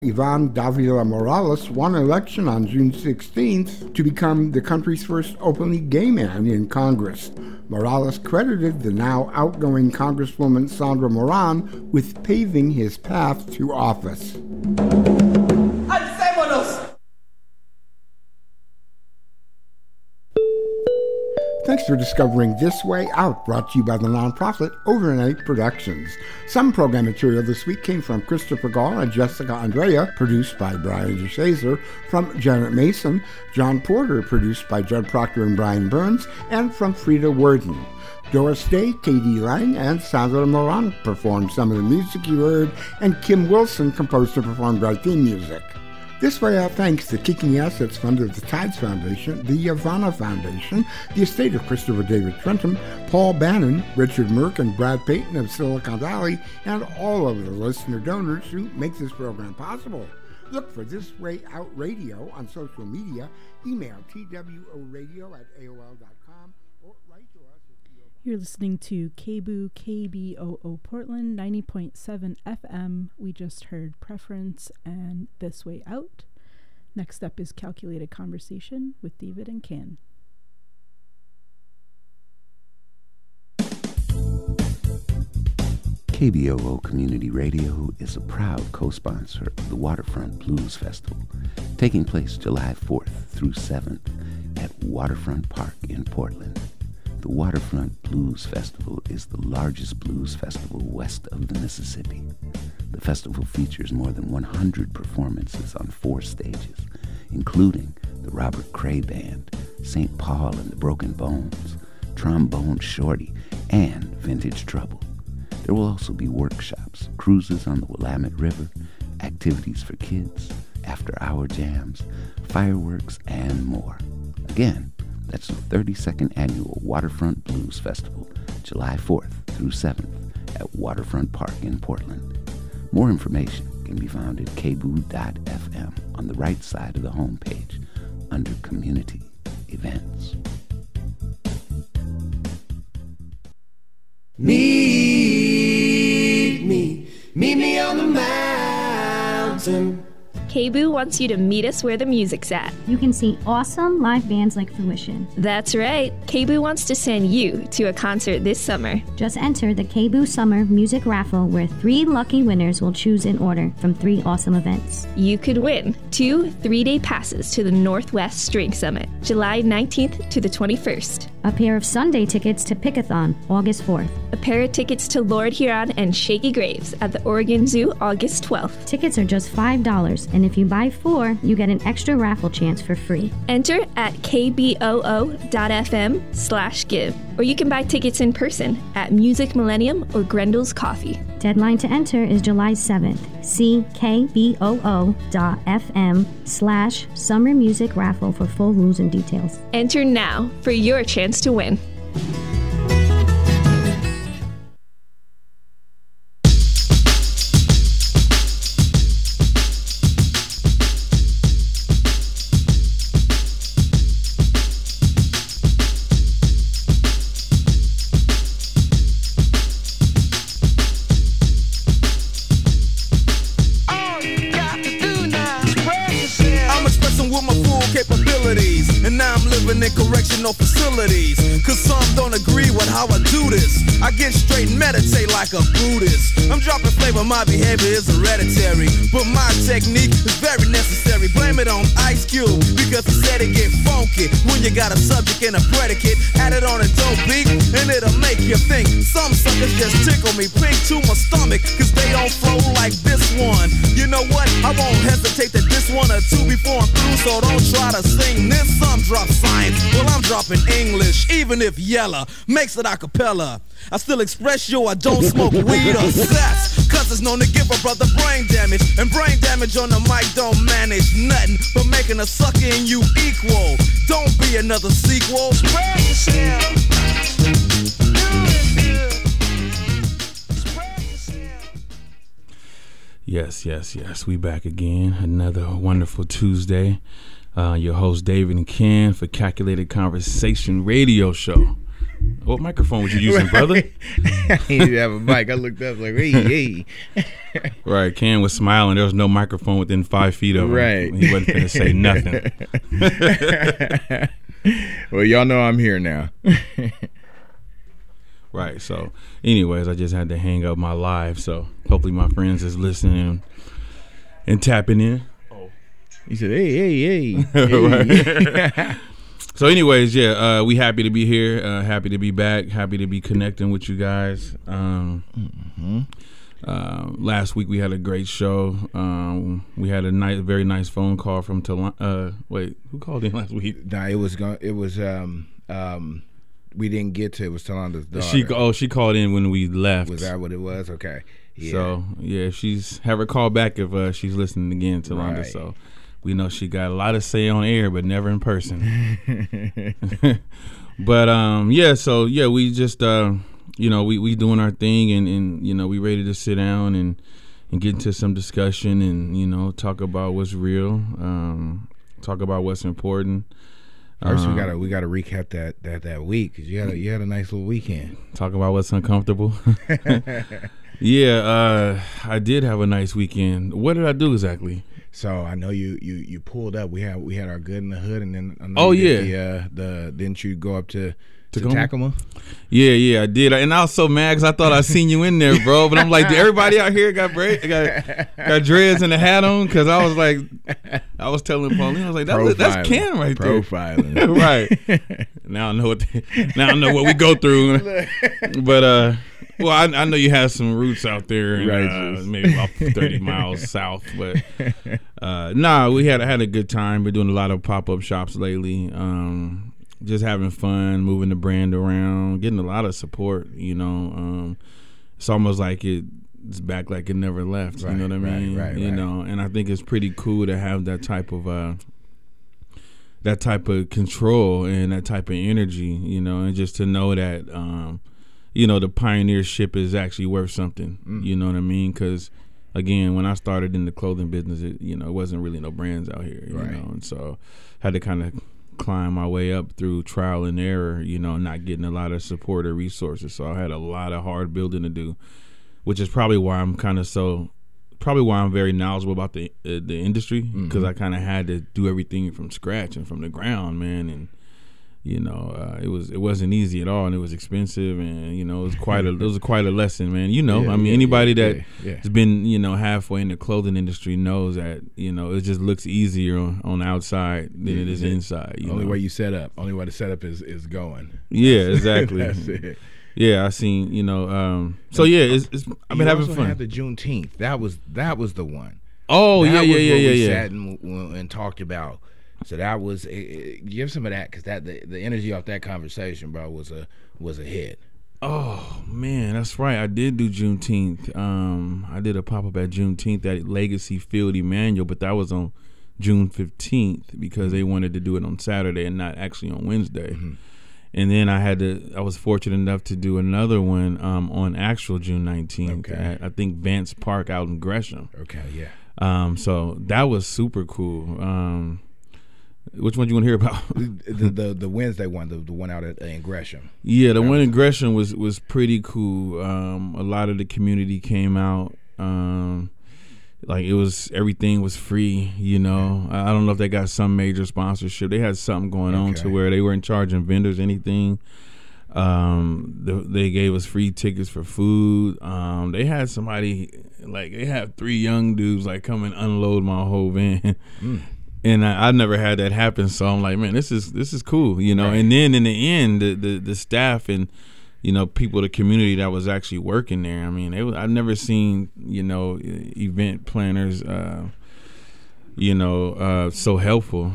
Ivan Davila Morales won election on June 16th to become the country's first openly gay man in Congress. Morales credited the now outgoing Congresswoman Sandra Moran with paving his path to office. Thanks for discovering This Way Out, brought to you by the nonprofit Overnight Productions. Some program material this week came from Christopher Gall and Jessica Andrea, produced by Brian DeShazer, from Janet Mason, John Porter, produced by Judd Proctor and Brian Burns, and from Frida Worden. Doris Day, Katie Lang, and Sandra Moran performed some of the music you heard, and Kim Wilson composed and performed our theme music. This Way Out thanks the Kicking Assets Fund of the Tides Foundation, the Yavanna Foundation, the estate of Christopher David Trentham, Paul Bannon, Richard Merck, and Brad Payton of Silicon Valley, and all of the listener donors who make this program possible. Look for This Way Out Radio on social media. Email tworadio@aol.com or write to us. You're listening to KBOO Portland 90.7 FM. We just heard Preference and This Way Out. Next up is Calculated Conversation with David and Ken. KBOO Community Radio is a proud co-sponsor of the Waterfront Blues Festival, taking place July 4th through 7th at Waterfront Park in Portland. The Waterfront Blues Festival is the largest blues festival west of the Mississippi. The festival features more than 100 performances on 4 stages, including the Robert Cray Band, St. Paul and the Broken Bones, Trombone Shorty, and Vintage Trouble. There will also be workshops, cruises on the Willamette River, activities for kids, after-hour jams, fireworks, and more. Again, that's the 32nd Annual Waterfront Blues Festival, July 4th through 7th at Waterfront Park in Portland. More information can be found at kboo.fm on the right side of the homepage under Community Events. Meet me on the mountain. KBOO wants you to meet us where the music's at. You can see awesome live bands like Fruition. That's right. KBOO wants to send you to a concert this summer. Just enter the KBOO Summer Music Raffle, where 3 lucky winners will choose in order from 3 awesome events. You could win 2 3-day passes to the Northwest String Summit, July 19th to the 21st. A pair of Sunday tickets to Pickathon, August 4th. A pair of tickets to Lord Huron and Shaky Graves at the Oregon Zoo, August 12th. Tickets are just $5, and if you buy 4, you get an extra raffle chance for free. Enter at kboo.fm/give, or you can buy tickets in person at Music Millennium or Grendel's Coffee. Deadline to enter is July 7th. See kboo.fm/summer music raffle for full rules and details. Enter now for your chance to win. Correctional facilities, cause some don't agree with how I do this. I get straight and meditate like a Buddhist. I'm dropping flavor, my behavior is hereditary, but my technique is very necessary. Blame it on Ice Cube, because he said it get funky when you got a subject and a predicate. Add it on a dope beat, and it'll make you think. Some suckers just tickle me pink to my stomach, cause they don't flow like this one. You know what? I won't hesitate to diss 1 or 2 before I'm through, so don't try to sing this. Some drop science, well I'm dropping English, even if Yella makes it a cappella. I still express I don't smoke weed or sex, cause it's known to give a brother brain damage, and brain damage on the mic don't manage nothing but making a sucker in you equal. Don't be another sequel. Spread yourself. Yes. We back again. Another wonderful Tuesday. Your host David and Ken for Calculated Conversation Radio Show. What microphone was you using, brother? He didn't have a mic. I looked up like, hey. Right, Ken was smiling. There was no microphone within 5 feet of him. Right. He wasn't going to say nothing. Well, y'all know I'm here now. Right, so anyways, I just had to hang up my live, so hopefully my friends is listening and tapping in. He said, hey. Right. So anyways, yeah, we happy to be here, happy to be back, happy to be connecting with you guys. Last week we had a great show. We had a very nice phone call from wait, who called in last week? Nah, it was we didn't get to it. Was Talanda's daughter. She called in when we left. Was that what it was? Okay. Yeah. So yeah, have her call back if she's listening again, Talanda. Right. So we know she got a lot to say on air, but never in person. But we just we doing our thing, and we ready to sit down and get into some discussion, and talk about what's real, talk about what's important. First, we gotta recap that week, because you had a nice little weekend. Talk about what's uncomfortable. Yeah, I did have a nice weekend. What did I do exactly? So I know you pulled up. We had our good in the hood, and then I Oh know yeah, didn't you go up to Tacoma? Yeah, I did. And I was so mad because I thought I seen you in there, bro. But I'm like, did everybody out here got dreads and a hat on? Because I was like, I was telling Pauline, I was like, that's Ken right there. Profiling. Right. Now I know what we go through. But well, I know you have some roots out there, and, maybe about 30 miles south. But we had a good time. We're doing a lot of pop-up shops lately. Just having fun, moving the brand around, getting a lot of support. It's almost like it's back like it never left. Right, you know what I mean? Right. And I think it's pretty cool to have that type of control and that type of energy. And just to know that the pioneership is actually worth something. You know what I mean? Because again, when I started in the clothing business, it wasn't really no brands out here. You know, and so had to kind of climb my way up through trial and error, not getting a lot of support or resources. So I had a lot of hard building to do, which is probably why I'm very knowledgeable about the industry, because I kind of had to do everything from scratch and from the ground, man. And it wasn't easy at all, and it was expensive, and it was quite a lesson, man. Anybody that's been halfway in the clothing industry knows that it just looks easier on the outside than it is inside. Only way the setup is going. Yeah, exactly. That's it. Yeah, I seen it's I've been having fun. Had the Juneteenth. That was the one. Oh, that yeah. We sat and talked about. So that was give some of that, because the energy off that conversation, bro, was a hit. Oh man, that's right. I did do Juneteenth. I did a pop up at Juneteenth at Legacy Field Emmanuel, but that was on June 15th because they wanted to do it on Saturday and not actually on Wednesday. And then I was fortunate enough to do another one on actual June 19th at, I think, Vance Park out in Gresham. Okay, yeah. So that was super cool. Which one do you want to hear about? the Wednesday one, the one out in Gresham. Yeah, the one in Gresham was pretty cool. A lot of the community came out. Everything was free. I don't know if they got some major sponsorship. They had something going on to where they weren't charging vendors anything. They gave us free tickets for food. They had somebody they had 3 young dudes come and unload my whole van. And I never had that happen, so I'm like, man, this is cool, Right. And then in the end, the staff and people, the community that was actually working there. I mean, I've never seen event planners, so helpful,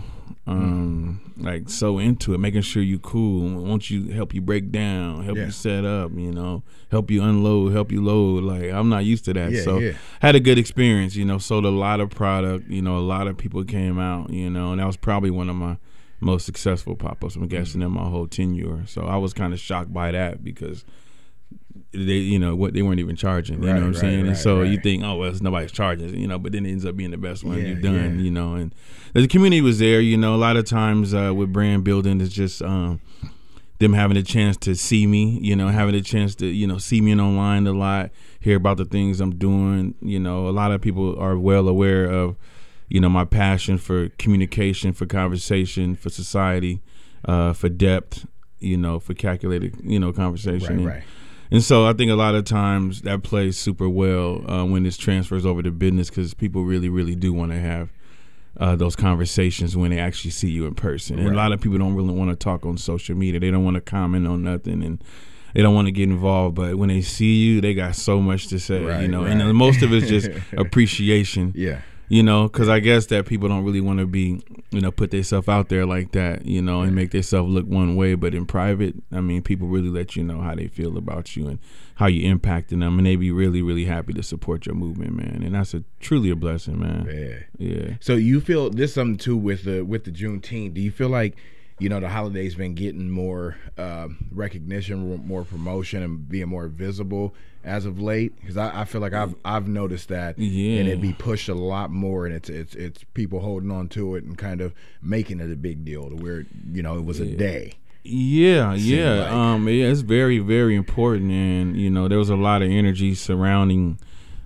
so into it, making sure you cool. Won't you help you break down, help you set up, help you unload, help you load. I'm not used to that, had a good experience. Sold a lot of product. A lot of people came out. And that was probably one of my most successful pop-ups, I'm guessing, in my whole tenure. So I was kind of shocked by that because they weren't even charging. You know what I'm saying? And so you think, oh well, nobody's charging, but then it ends up being the best one you've done. And the community was there. A lot of times with brand building, it's just them having a chance to see me, having a chance to, see me online a lot, hear about the things I'm doing. A lot of people are well aware of, my passion for communication, for conversation, for society, for depth, for calculated, conversation. Right. And so I think a lot of times that plays super well when this transfers over to business, because people really, really do want to have those conversations when they actually see you in person. And a lot of people don't really want to talk on social media. They don't want to comment on nothing, and they don't want to get involved. But when they see you, they got so much to say, and most of it's just appreciation. Yeah. Because I guess that people don't really want to be, put themselves out there like that, and make themselves look one way. But in private, I mean, people really let you know how they feel about you and how you impacting them, and they be really, really happy to support your movement, man. And that's truly a blessing, man. Yeah. So you feel this something too with the Juneteenth? Do you feel like, the holiday's been getting more recognition, more promotion, and being more visible as of late? Because I feel like I've noticed that, and it be pushed a lot more, and it's people holding on to it and kind of making it a big deal to where it was a day. Yeah. It's very, very important, and there was a lot of energy surrounding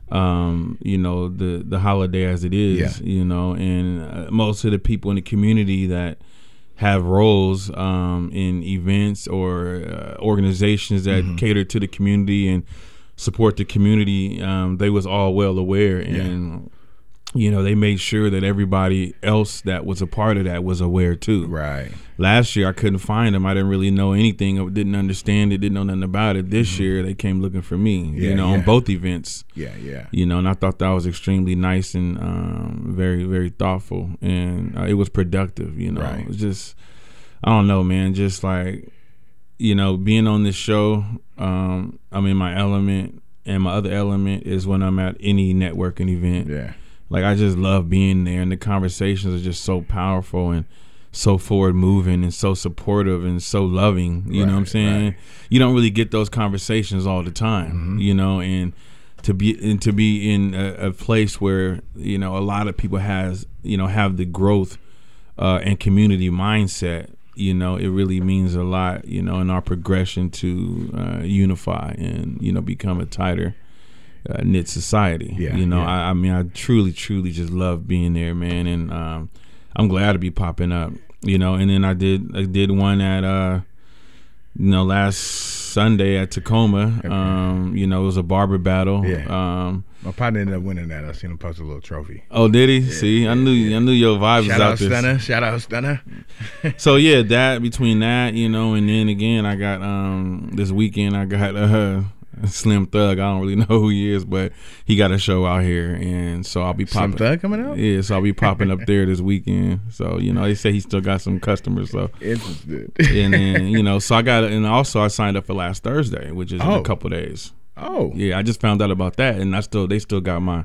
the holiday as it is, and most of the people in the community that have roles in events or organizations that cater to the community and support the community, they was all well aware, and they made sure that everybody else that was a part of that was aware too. Right. Last year I couldn't find them. I didn't really know anything. I didn't understand it. Didn't know nothing about it. This year they came looking for me. On both events. Yeah. And I thought that was extremely nice and very, very thoughtful, and it was productive. Right. It was just, I don't know, man. Just like, being on this show, I'm in my element, and my other element is when I'm at any networking event. Yeah. Like, I just love being there, and the conversations are just so powerful and so forward moving and so supportive and so loving. You know what I'm saying? Right. You don't really get those conversations all the time, and to be in a place where, a lot of people have the growth and community mindset. It really means a lot, in our progression to unify and, become a tighter knit society. I truly just love being there, man, and I'm glad to be popping up, and then I did one at last Sunday at Tacoma. It was a barber battle. My partner ended up winning that. I seen him post a little trophy. Oh, did he? See, I knew your vibe was out there. Shout out Stunner. So that between that, and then again I got this weekend I got Slim Thug. I don't really know who he is, but he got a show out here, and so I'll be popping. Slim Thug coming out? Yeah, so I'll be popping up there this weekend. So they say he still got some customers. So interested. And then so I got, and also I signed up for last Thursday, which is in a couple days. Oh yeah, I just found out about that, and they still got my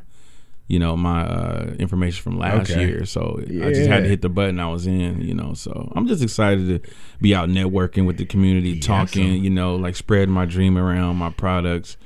my information from last year. So I just had to hit the button. I was in, so I'm just excited to be out networking with the community, talking, like spreading my dream around, my products.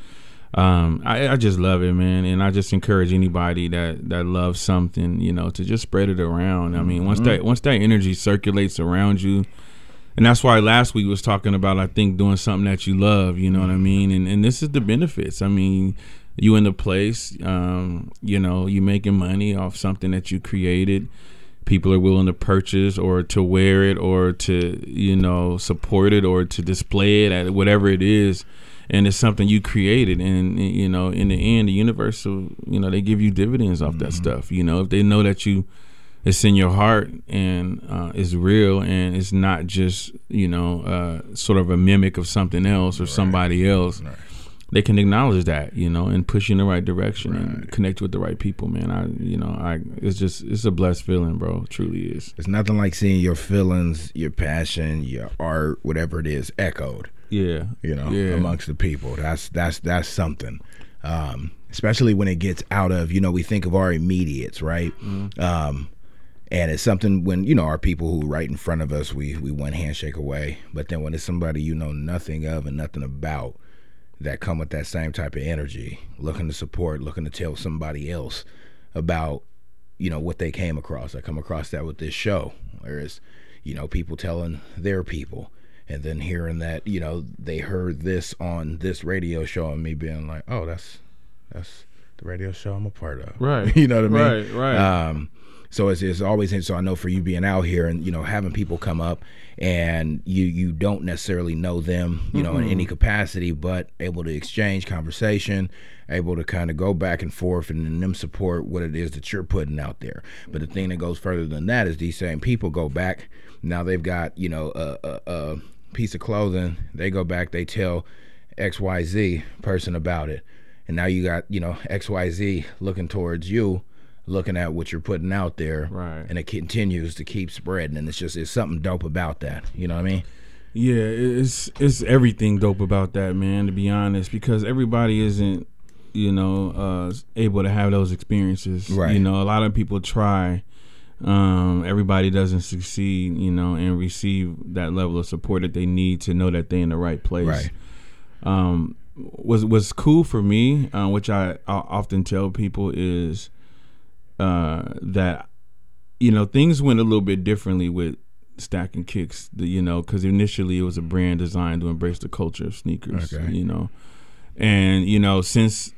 I just love it, man. And I just encourage anybody that loves something, to just spread it around. I mean, once that energy circulates around you, and that's why last week was talking about, I think, doing something that you love, you know what I mean? And this is the benefits. I mean, you in the place, you making money off something that you created. People are willing to purchase or to wear it or to, support it or to display it at whatever it is. And it's something you created. And, in the end, the universe, they give you dividends off that stuff. If they know that it's in your heart and it's real and it's not just, sort of a mimic of something else or somebody else. Right. They can acknowledge that, and push you in the right direction and connect with the right people, man. It's a blessed feeling, bro. It truly is. It's nothing like seeing your feelings, your passion, your art, whatever it is, echoed. Yeah. Amongst the people. That's something. Especially when it gets out of, we think of our immediates, right? Mm-hmm. And it's something when, our people who right in front of us, we one handshake away. But then when it's somebody you know nothing of and nothing about, that come with that same type of energy, looking to support, looking to tell somebody else about, what they came across. I come across that with this show, whereas, people telling their people. and then hearing that, you know, they heard this on this radio show and me being like, oh, that's the radio show I'm a part of. Right. You know what I mean? Right. So it's always, so I know for you being out here and, you know, having people come up and you don't necessarily know them, you know, in any capacity, but able to exchange conversation, able to kind of go back and forth and then them support what it is that you're putting out there. But the thing that goes further than that is these same people go back. Now they've got, you know, a piece of clothing. They go back, they tell XYZ person about it. And now you got, you know, XYZ looking towards you, looking at what you're putting out there, right? And it continues to keep spreading, and it's something dope about that. You know what I mean? Yeah, it's everything dope about that, man. To be honest, because everybody isn't, you know, able to have those experiences. Right. You know, a lot of people try. Everybody doesn't succeed, you know, and receive that level of support that they need to know that they're in the right place. Right. What's cool for me, which I often tell people is that, you know, things went a little bit differently with Stacking Kicks, you know, because initially it was a brand designed to embrace the culture of sneakers, you know, and since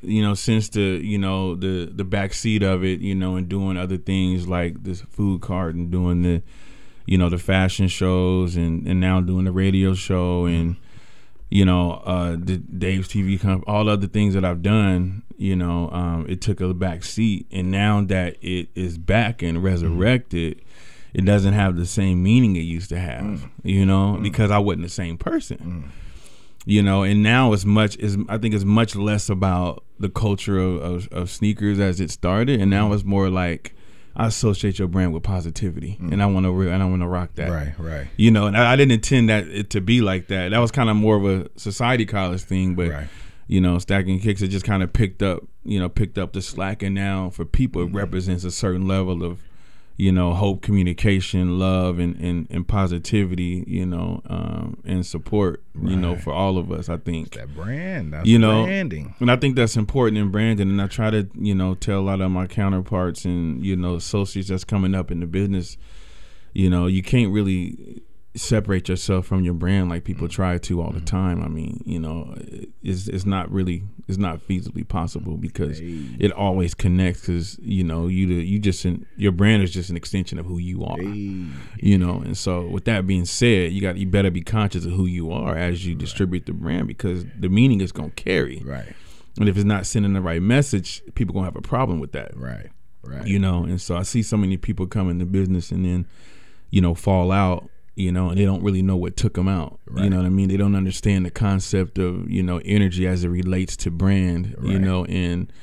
the back seat of it, you know, and doing other things like this food cart and doing the, you know, the fashion shows and now doing the radio show and, you know, the Dave's TV company, all the other things that I've done, you know, it took a back seat. And now that it is back and resurrected, it doesn't have the same meaning it used to have, you know, because I wasn't the same person, you know. And now I think it's much less about the culture of sneakers as it started. And now it's more like, I associate your brand with positivity, and I want to rock that. Right. You know, and I didn't intend it to be like that. That was kind of more of a society college thing, but you know, Stacking Kicks, it just kind of picked up the slack, and now for people it represents a certain level of, you know, hope, communication, love, and positivity, you know, and support, you know, for all of us. I think it's that brand, that's, you know, branding, and I think that's important in branding. And I try to, you know, tell a lot of my counterparts and, you know, associates that's coming up in the business, you know, you can't really separate yourself from your brand like people try to all the time. I mean, you know, it's not feasibly possible because it always connects, because, you know, your brand is just an extension of who you are, you know. And so with that being said, you better be conscious of who you are as you distribute the brand, because the meaning is going to carry. Right. And if it's not sending the right message, people going to have a problem with that. Right. You know, and so I see so many people come into business and then, you know, fall out, you know, and they don't really know what took them out. You know what I mean? They don't understand the concept of, you know, energy as it relates to brand, you know, and,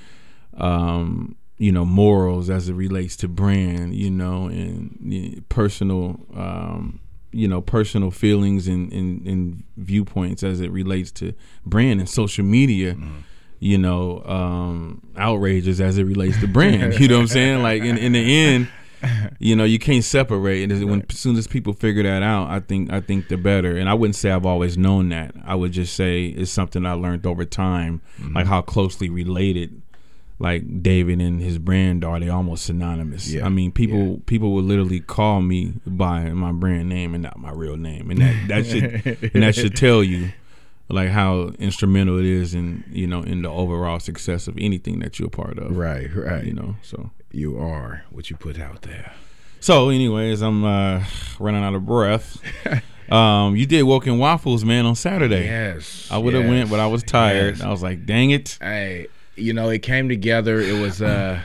you know, morals as it relates to brand, you know, and personal, you know, personal feelings and viewpoints as it relates to brand, and social media, you know, outrages as it relates to brand. You know what I'm saying? Like in the end, you know, you can't separate. And as soon as people figure that out, I think they're better. And I wouldn't say I've always known that. I would just say it's something I learned over time, like how closely related, like David and his brand are. They almost synonymous. I mean, people would literally call me by my brand name and not my real name, and that should tell you, like, how instrumental it is in, you know, in the overall success of anything that you're a part of. Right. You know, so you are what you put out there. So anyways, I'm running out of breath. You did Woken Waffles, man, on Saturday. Yes. I would have went, but I was tired. I was like, dang it. Hey, you know, it came together. It was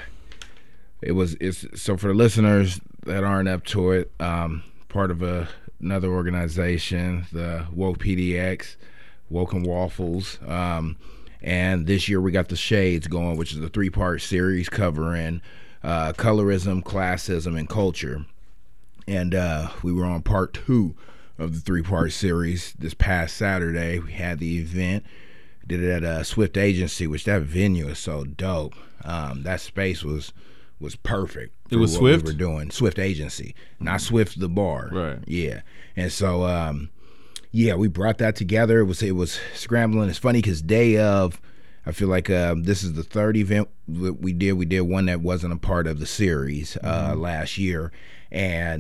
so for the listeners that aren't up to it, part of another organization, the Woke PDX, Woken Waffles, and this year we got the Shades going, which is a 3-part series covering colorism, classism, and culture. And we were on part 2 of the 3-part series this past Saturday. We had the event, did it at Swift Agency, which that venue is so dope. That space was perfect. It was Swift? We were doing Swift Agency, not Swift the bar. Right. Yeah. And so yeah, we brought that together. It was scrambling. It's funny because day of, I feel like this is the 3rd event that we did. We did one that wasn't a part of the series last year, and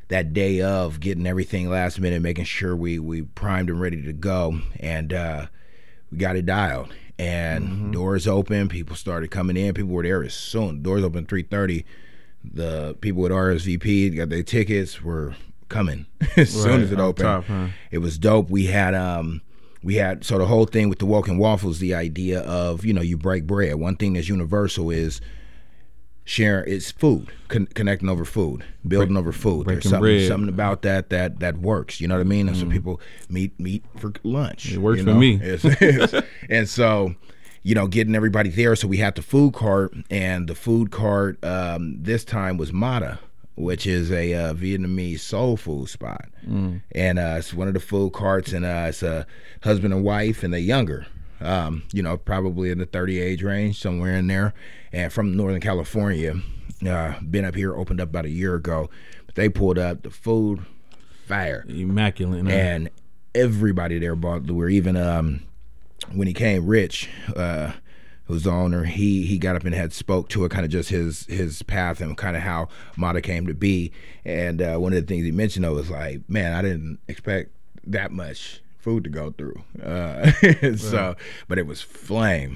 that day of getting everything last minute, making sure we primed and ready to go, and we got it dialed. And doors open, people started coming in. People were there as soon. Doors open 3:30. The people with RSVP got their tickets, were coming as soon as it opened. Top, huh? It was dope. We had so the whole thing with the Woken Waffles, the idea of, you break bread. One thing that's universal is sharing. It's food, connecting over food, building over food. There's something about that works. You know what I mean? And so people meet for lunch. It works for me. And so, getting everybody there. So we had the food cart, and the food cart this time was Mata, which is a Vietnamese soul food spot. And it's one of the food carts, and it's a husband and wife, and they're younger. Probably in the 30 age range, somewhere in there, and from Northern California. Been up here, opened up about a year ago, but they pulled up the food, fire, immaculate, man. And everybody there bought. We're even when he came, Rich, who's the owner, he got up and had spoke to it, kind of just his path and kind of how Mata came to be. And one of the things he mentioned though was like, man, I didn't expect that much food to go through. So, but it was flame.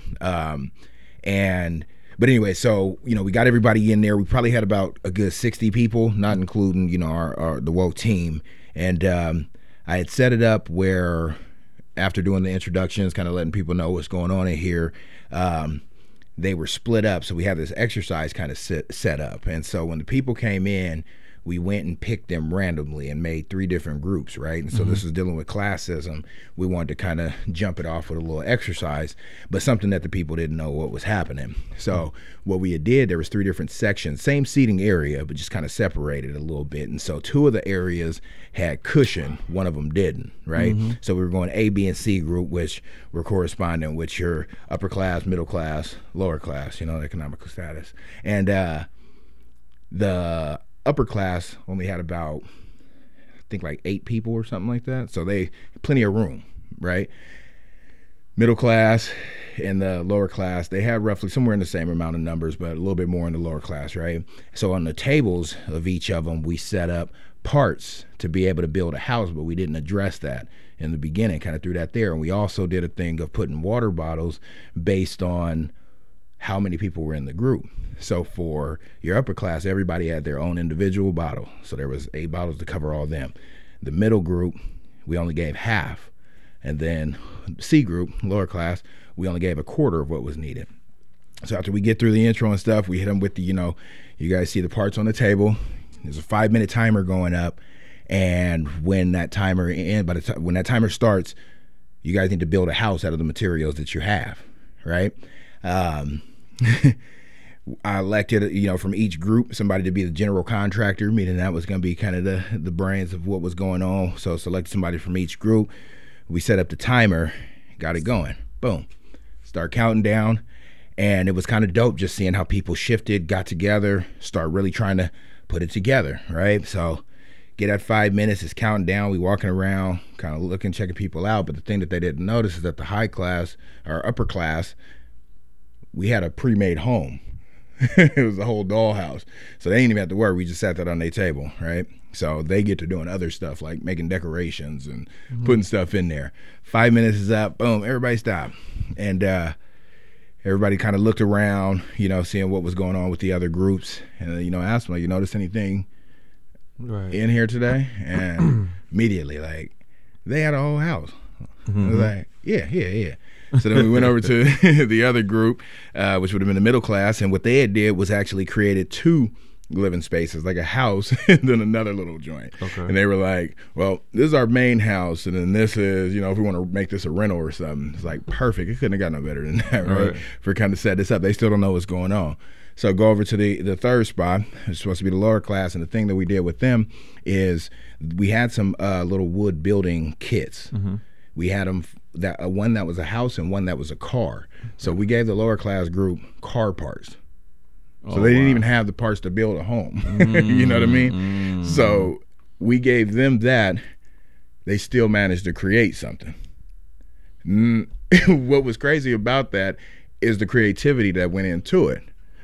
But anyway, so, we got everybody in there. We probably had about a good 60 people, not including, the Woke team. And I had set it up where, after doing the introductions, kind of letting people know what's going on in here, they were split up. So we had this exercise kind of set up. And so when the people came in, we went and picked them randomly and made 3 different groups, right? And so this is dealing with classism. We wanted to kind of jump it off with a little exercise, but something that the people didn't know what was happening. So what we did, there was 3 different sections, same seating area, but just kind of separated a little bit. And so 2 of the areas had cushion, one of them didn't, right? So we were going A, B, and C group, which were corresponding with your upper class, middle class, lower class, economical status. And the upper class only had about, I think, like 8 people or something like that. So they plenty of room, right? Middle class and the lower class, they had roughly somewhere in the same amount of numbers, but a little bit more in the lower class, right? So on the tables of each of them, we set up parts to be able to build a house, but we didn't address that in the beginning, kind of threw that there. And we also did a thing of putting water bottles based on how many people were in the group. So for your upper class, everybody had their own individual bottle. So there was 8 bottles to cover all of them. The middle group, we only gave half. And then C group, lower class, we only gave a quarter of what was needed. So after we get through the intro and stuff, we hit them with the, you guys see the parts on the table. There's a 5-minute timer going up. And when that timer when that timer starts, you guys need to build a house out of the materials that you have, right? I elected, from each group, somebody to be the general contractor, meaning that was going to be kind of the brains of what was going on. So selected somebody from each group. We set up the timer, got it going. Boom. Start counting down. And it was kind of dope just seeing how people shifted, got together, start really trying to put it together, right? So get at 5 minutes, it's counting down. We walking around, kind of looking, checking people out. But the thing that they didn't notice is that the high class or upper class, we had a pre-made home. It was a whole dollhouse. So they didn't even have to worry. We just sat that on their table, right? So they get to doing other stuff like making decorations and putting stuff in there. 5 minutes is up. Boom. Everybody stopped. And everybody kind of looked around, seeing what was going on with the other groups. And, asked them, like, you notice anything in here today? And immediately, like, they had a whole house. I was like, yeah. So then we went over to the other group, which would have been the middle class, and what they had did was actually created 2 living spaces, like a house and then another little joint. Okay. And they were like, well, this is our main house, and then this is, if we want to make this a rental or something. It's like, perfect. It couldn't have got no better than that, right? For kind of set this up. They still don't know what's going on. So go over to the third spot. It's supposed to be the lower class, and the thing that we did with them is we had some little wood building kits. We had them, one that was a house and one that was a car. So we gave the lower class group car parts. So they didn't even have the parts to build a home. You know what I mean? So we gave them that. They still managed to create something. What was crazy about that is the creativity that went into it.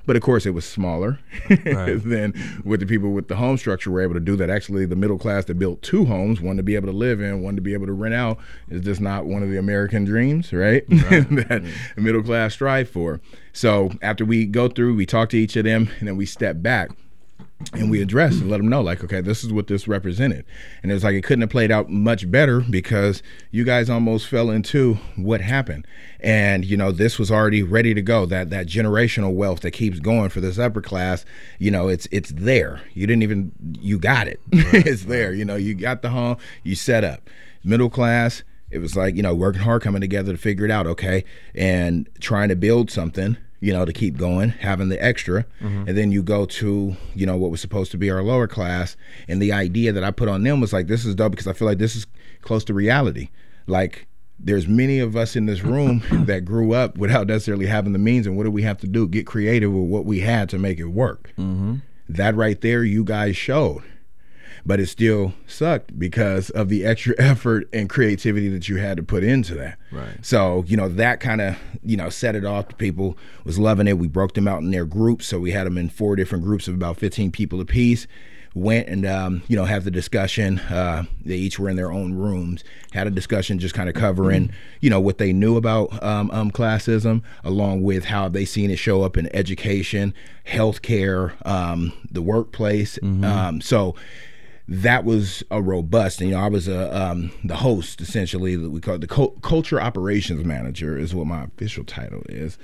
But of course, it was smaller than what the people with the home structure were able to do. That actually, the middle class that built 2 homes, one to be able to live in, one to be able to rent out, is just not one of the American dreams, right? That the middle class strive for. So after we go through, we talk to each of them, and then we step back. And we address and let them know, like, okay, this is what this represented. And it's like it couldn't have played out much better because you guys almost fell into what happened. And, you know, this was already ready to go. That generational wealth that keeps going for this upper class, you know, it's there. You got it. It's there. You know, you got the home, you set up. Middle class, it was like, you know, working hard, coming together to figure it out, okay, and trying to build something, you know, to keep going, having the extra. And then you go to, you know, what was supposed to be our lower class. And the idea that I put on them was like, this is dope because I feel like this is close to reality. Like, there's many of us in this room that grew up without necessarily having the means. And what do we have to do? Get creative with what we had to make it work. That right there, you guys showed. But it still sucked because of the extra effort and creativity that you had to put into that. Right. So, you know, that kind of, you know, set it off. The people was loving it. We broke them out in their groups. So we had them in 4 different groups of about 15 people apiece. Went and, you know, have the discussion. They each were in their own rooms, had a discussion just kind of covering, you know, what they knew about classism, along with how they seen it show up in education, healthcare, the workplace. So that was a robust, and, you know, I was the host, essentially. That we call it the culture operations manager is what my official title is.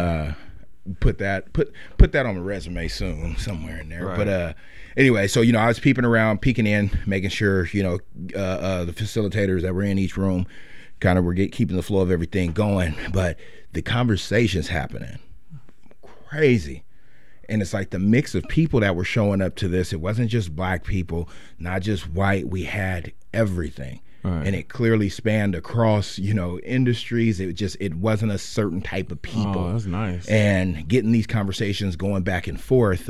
Put that on my resume soon, somewhere in there. Right. But anyway, so, you know, I was peeking in, making sure, you know, the facilitators that were in each room kind of were keeping the flow of everything going. But the conversations happening, crazy. And it's like the mix of people that were showing up to this, it wasn't just black people, not just white. We had everything. Right. And it clearly spanned across, you know, industries. It wasn't a certain type of people. Oh, that's nice. And getting these conversations going back and forth,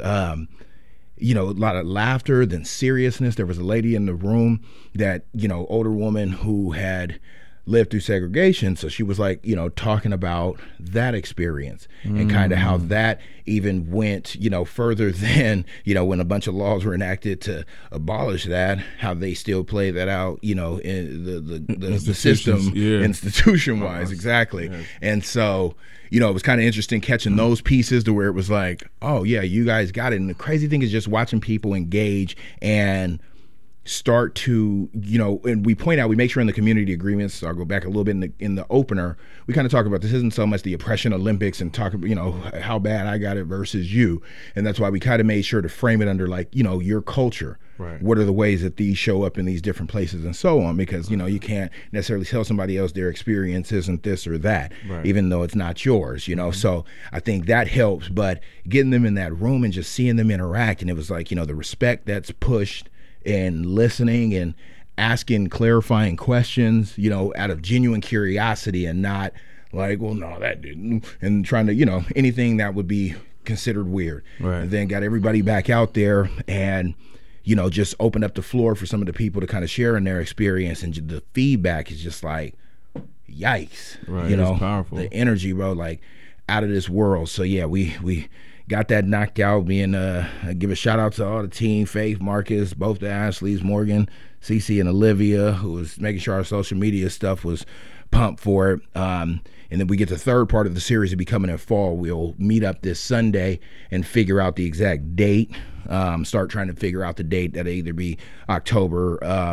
you know, a lot of laughter, then seriousness. There was a lady in the room that, you know, older woman who had lived through segregation. So she was like, you know, talking about that experience and kind of how that even went, you know, further than, you know, when a bunch of laws were enacted to abolish that, how they still play that out, you know, in the system, institution wise. Exactly. Yes. And so, you know, it was kind of interesting catching those pieces to where it was like, oh yeah, you guys got it. And the crazy thing is just watching people engage and start to, you know, and we point out, we make sure in the community agreements, I'll go back a little bit in the opener, we kind of talk about this isn't so much the oppression Olympics and talk about, you know, how bad I got it versus you. And that's why we kind of made sure to frame it under, like, you know, your culture. Right. What are the ways that these show up in these different places and so on? Because, you know, you can't necessarily tell somebody else their experience isn't this or that, even though it's not yours, you know? So I think that helps, but getting them in that room and just seeing them interact, and it was like, you know, the respect that's pushed and listening and asking clarifying questions, you know, out of genuine curiosity and not like, well, no, that didn't, and trying to, you know, anything that would be considered weird. Right. And then got everybody back out there and, you know, just opened up the floor for some of the people to kind of share in their experience, and the feedback is just like, yikes. Right. You know, powerful. The energy, bro, like out of this world. So yeah, we got that knocked out. Being give a shout out to all the team, Faith, Marcus, both the Ashleys, Morgan, Cece, and Olivia, who was making sure our social media stuff was pumped for it. And then we get the third part of the series to be coming in fall. We'll meet up this Sunday and figure out the exact date. Start trying to figure out the date. That'll either be October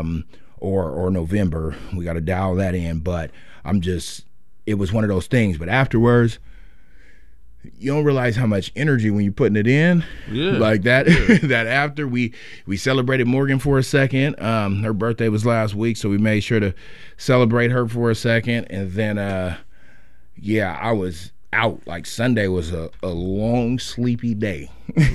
or November. We got to dial that in. But it was one of those things. But afterwards, you don't realize how much energy when you're putting it in. Like that. That after we celebrated Morgan for a second. Her birthday was last week, so we made sure to celebrate her for a second. And then I was out. Like Sunday was a long sleepy day.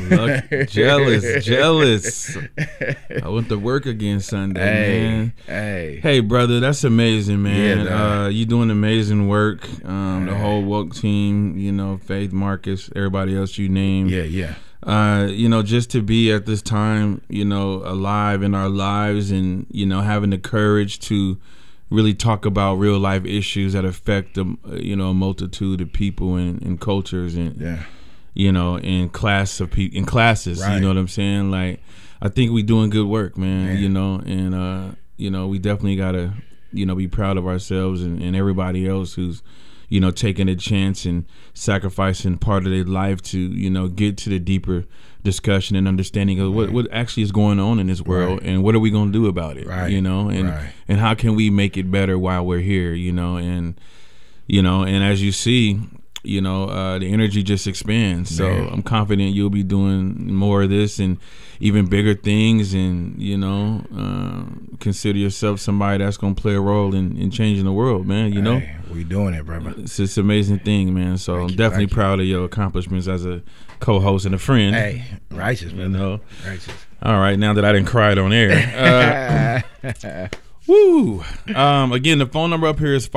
Jealous. I went to work again Sunday, man. Hey brother, that's amazing, man. You doing amazing work. The whole woke team, you know, Faith, Marcus, everybody else you named. You know, just to be at this time, you know, alive in our lives, and, you know, having the courage to really talk about real life issues that affect you know, a multitude of people and cultures, and you know, in classes. Right. You know what I'm saying? Like, I think we doing good work, man. You know, and you know, we definitely gotta, you know, be proud of ourselves and everybody else who's, you know, taking a chance and sacrificing part of their life to, you know, get to the deeper discussion and understanding of what actually is going on in this world, and what are we going to do about it, you know, and how can we make it better while we're here, you know, and as you see, you know, the energy just expands. So I'm confident you'll be doing more of this and even bigger things, and, you know, consider yourself somebody that's going to play a role in changing the world, man, you know. We doing it, brother. It's an amazing thing, man. So I'm definitely proud of your accomplishments as a co-host and a friend. Hey, righteous, man. You know? Righteous. All right, now that I didn't cry it on air. Woo! Again, the phone number up here is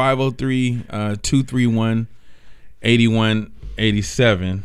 503-231-8187.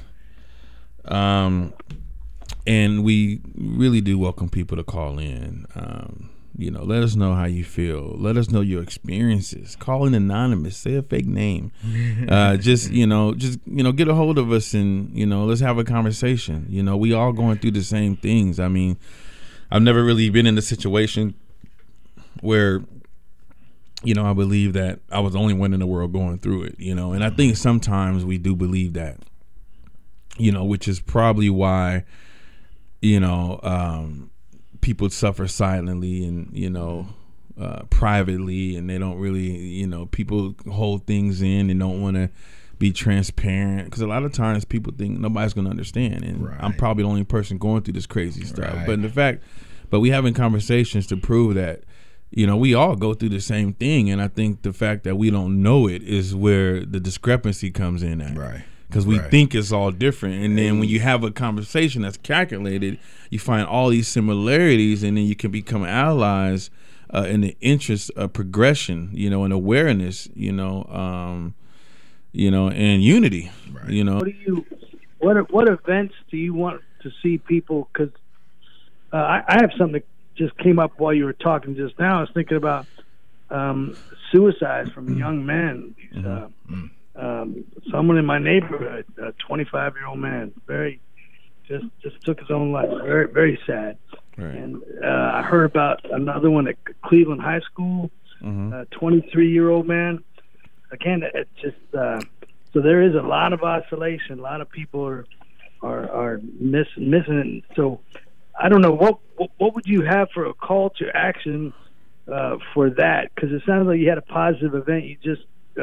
And we really do welcome people to call in. You know, let us know how you feel. Let us know your experiences. Call in anonymous. Say a fake name. Just get a hold of us and, you know, let's have a conversation. You know, we all going through the same things. I mean, I've never really been in a situation where, you know, I believe that I was the only one in the world going through it, you know, and I think sometimes we do believe that, you know, which is probably why, you know, people suffer silently and, you know, privately, and they don't really, you know, people hold things in and don't want to be transparent, because a lot of times people think nobody's going to understand, and I'm probably the only person going through this crazy stuff. But we having conversations to prove that, you know, we all go through the same thing, and I think the fact that we don't know it is where the discrepancy comes in at. Right. Because we think it's all different, and then when you have a conversation that's calculated, you find all these similarities, and then you can become allies in the interest of progression, you know, and awareness, you know, and unity. Right. You know, what events do you want to see people? Because I have something that just came up while you were talking just now. I was thinking about suicide from young men. Someone in my neighborhood, a 25-year-old man, just took his own life. Very, very sad. Right. And I heard about another one at Cleveland High School, a 23-year-old man. Again, it's just so there is a lot of oscillation. A lot of people are missing it. So I don't know what would you have for a call to action for that? Because it sounds like you had a positive event. You just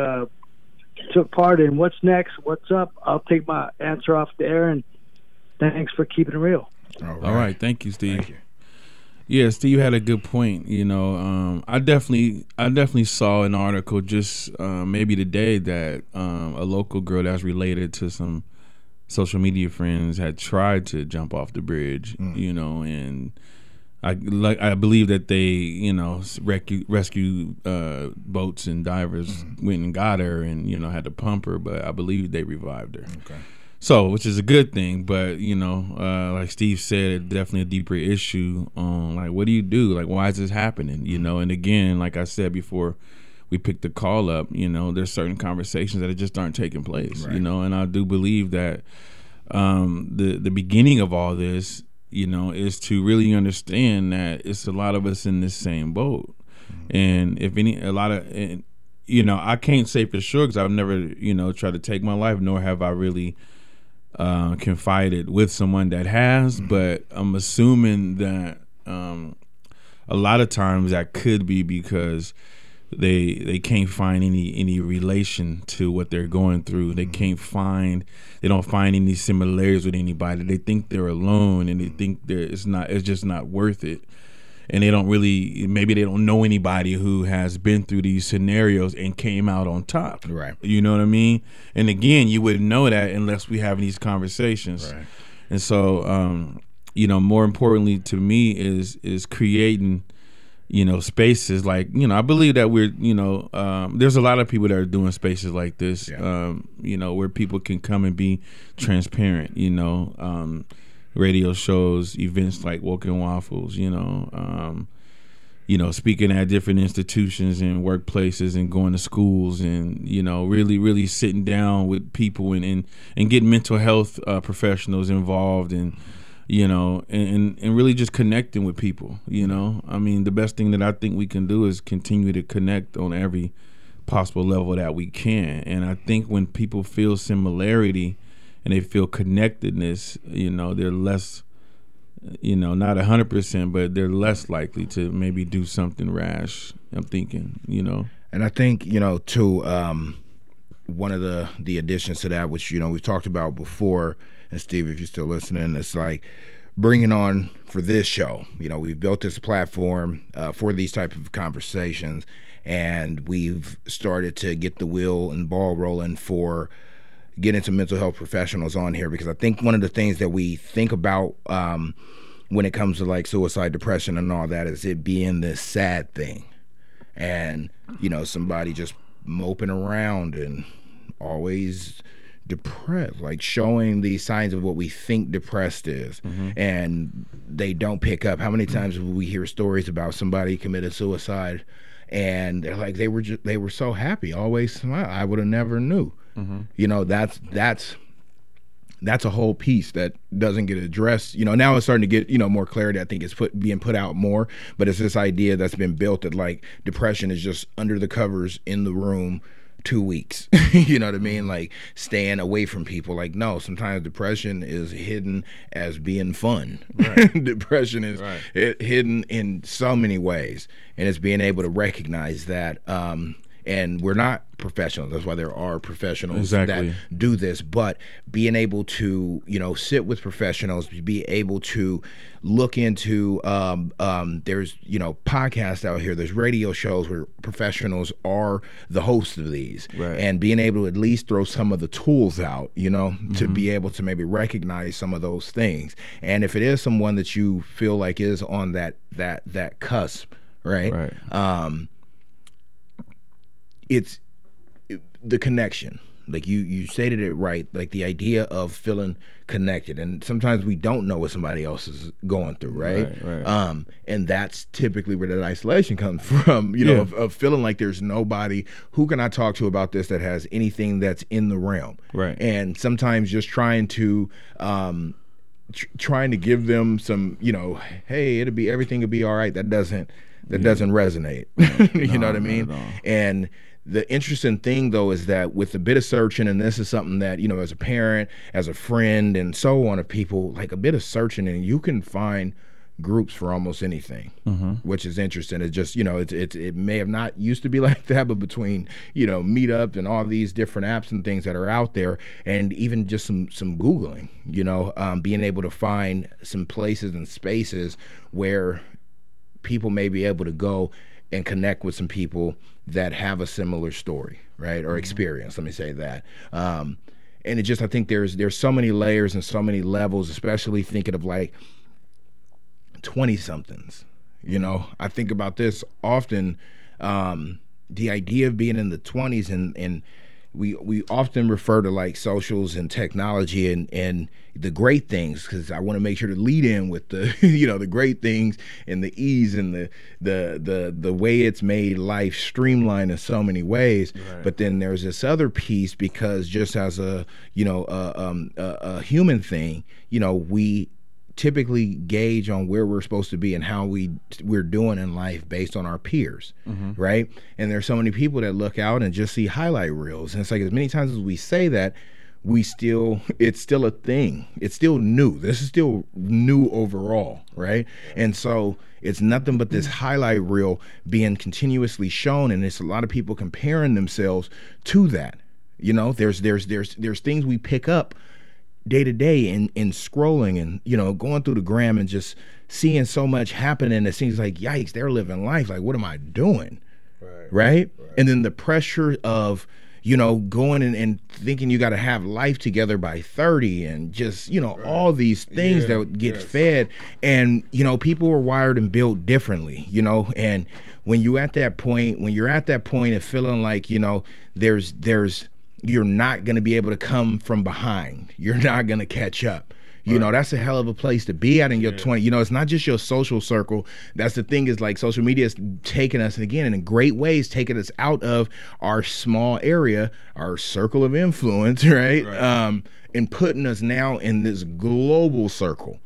took part in. What's next? What's up? I'll take my answer off the air, and thanks for keeping it real. All right. Thank you, Steve. Thank you. Yeah, Steve had a good point. You know, I definitely saw an article just maybe today that a local girl that's related to some social media friends had tried to jump off the bridge. You know, and I believe that they, you know, rescue boats and divers went and got her, and, you know, had to pump her, but I believe they revived her. Okay. So, which is a good thing, but, you know, like Steve said, definitely a deeper issue on, like, what do you do? Like, why is this happening? You know, and again, like I said before we picked the call up, you know, there's certain conversations that just aren't taking place, you know, and I do believe that the beginning of all this, you know, is to really understand that it's a lot of us in this same boat. And if you know, I can't say for sure because I've never, you know, tried to take my life, nor have I really confided with someone that has, but I'm assuming that a lot of times that could be because they can't find any relation to what they're going through. They don't find any similarities with anybody. They think they're alone, and they think it's just not worth it. And maybe they don't know anybody who has been through these scenarios and came out on top. Right. You know what I mean? And again, you wouldn't know that unless we have these conversations. Right. And so, you know, more importantly to me is creating, you know, spaces like, you know, I believe that we're, you know, there's a lot of people that are doing spaces like this, you know, where people can come and be transparent, you know, radio shows, events like Woken Waffles, you know, you know, speaking at different institutions and workplaces and going to schools and, you know, really sitting down with people and getting mental health professionals involved and, you know, and really just connecting with people, you know. I mean, the best thing that I think we can do is continue to connect on every possible level that we can. And I think when people feel similarity and they feel connectedness, you know, they're less, you know, not 100%, but they're less likely to maybe do something rash, I'm thinking, you know. And I think, you know, too, one of the additions to that, which, you know, we've talked about before, and Steve, if you're still listening, it's like bringing on for this show. You know, we've built this platform for these type of conversations, and we've started to get the wheel and ball rolling for getting some mental health professionals on here, because I think one of the things that we think about when it comes to like suicide, depression, and all that is it being this sad thing, and, you know, somebody just moping around and always depressed, like showing these signs of what we think depressed is, and they don't pick up. How many times will we hear stories about somebody committed suicide and they're like, they were so happy, always smile, I would have never knew. You know, that's a whole piece that doesn't get addressed. You know, now it's starting to get, you know, more clarity. I think it's being put out more, but it's this idea that's been built that like depression is just under the covers in the room 2 weeks. You know what I mean? Like staying away from people. Like, no, sometimes depression is hidden as being fun. Right. Depression is hidden in so many ways, and it's being able to recognize that. And we're not professionals. That's why there are professionals that do this. But being able to, you know, sit with professionals, be able to look into, there's, you know, podcasts out here, there's radio shows where professionals are the hosts of these. Right. And being able to at least throw some of the tools out, you know, to be able to maybe recognize some of those things. And if it is someone that you feel like is on that cusp, right? It's the connection. Like you stated it right, like the idea of feeling connected. And sometimes we don't know what somebody else is going through, right? And that's typically where that isolation comes from, you know, of feeling like there's nobody who can I talk to about this that has anything that's in the realm. Right. And sometimes just trying to give them some, you know, hey, everything will be all right. That doesn't resonate. You know what I mean? And the interesting thing, though, is that with a bit of searching, and this is something that, you know, as a parent, as a friend, and so on, of people, like a bit of searching, and you can find groups for almost anything, which is interesting. It's just, you know, it may have not used to be like that, but between, you know, Meetup and all these different apps and things that are out there, and even just some Googling, you know, being able to find some places and spaces where people may be able to go and connect with some people that have a similar story, right, or experience. Let me say that. And it just, I think there's so many layers and so many levels, especially thinking of like 20-somethings. You know, I think about this often. The idea of being in the 20s, and we often refer to like socials and technology and the great things, because I want to make sure to lead in with the you know, the great things and the ease and the way it's made life streamlined in so many ways. Right. But then there's this other piece, because just as a, you know, a human thing, you know, we typically gauge on where we're supposed to be and how we're doing in life based on our peers, right? And there's so many people that look out and just see highlight reels, and it's like, as many times as we say that, it's still a thing. It's still new. This is still new overall, right? And so it's nothing but this highlight reel being continuously shown, and it's a lot of people comparing themselves to that. You know, there's things we pick up day to day in scrolling and, you know, going through the gram and just seeing so much happening. It seems like, yikes, they're living life. Like, what am I doing? Right? And then the pressure of, you know, going and thinking you got to have life together by 30 and just, you know, all these things that get fed. And, you know, people are wired and built differently, you know, and when you're at that point of feeling like, you know, you're not going to be able to come from behind. You're not going to catch up. You know, that's a hell of a place to be at in your 20. You know, it's not just your social circle. That's the thing, is like social media is taking us, again, in great ways, taking us out of our small area, our circle of influence, right? And putting us now in this global circle.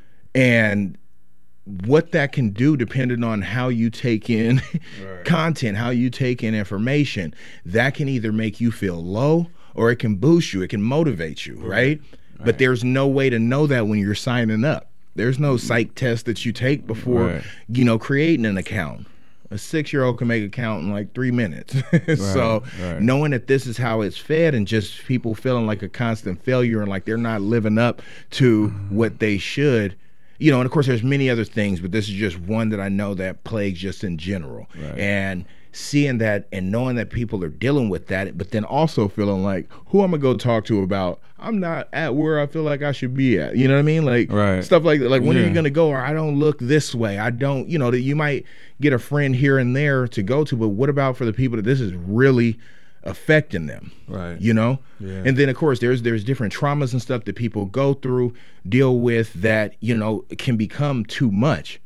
And what that can do, depending on how you take in content, how you take in information, that can either make you feel low or it can boost you, it can motivate you, right? But there's no way to know that when you're signing up. There's no psych test that you take before, you know, creating an account. A 6-year-old can make an account in like 3 minutes. So knowing that this is how it's fed, and just people feeling like a constant failure and like they're not living up to what they should, you know, and of course there's many other things, but this is just one that I know that plagues just in general. And seeing that and knowing that people are dealing with that, but then also feeling like, who I'm gonna go talk to about I'm not at where I feel like I should be at. You know what I mean? Like stuff like that. Like, when are you gonna go? Or I don't look this way. I don't, you know, that you might get a friend here and there to go to, but what about for the people that this is really affecting them? You know? And then of course there's different traumas and stuff that people go through, deal with, that, you know, can become too much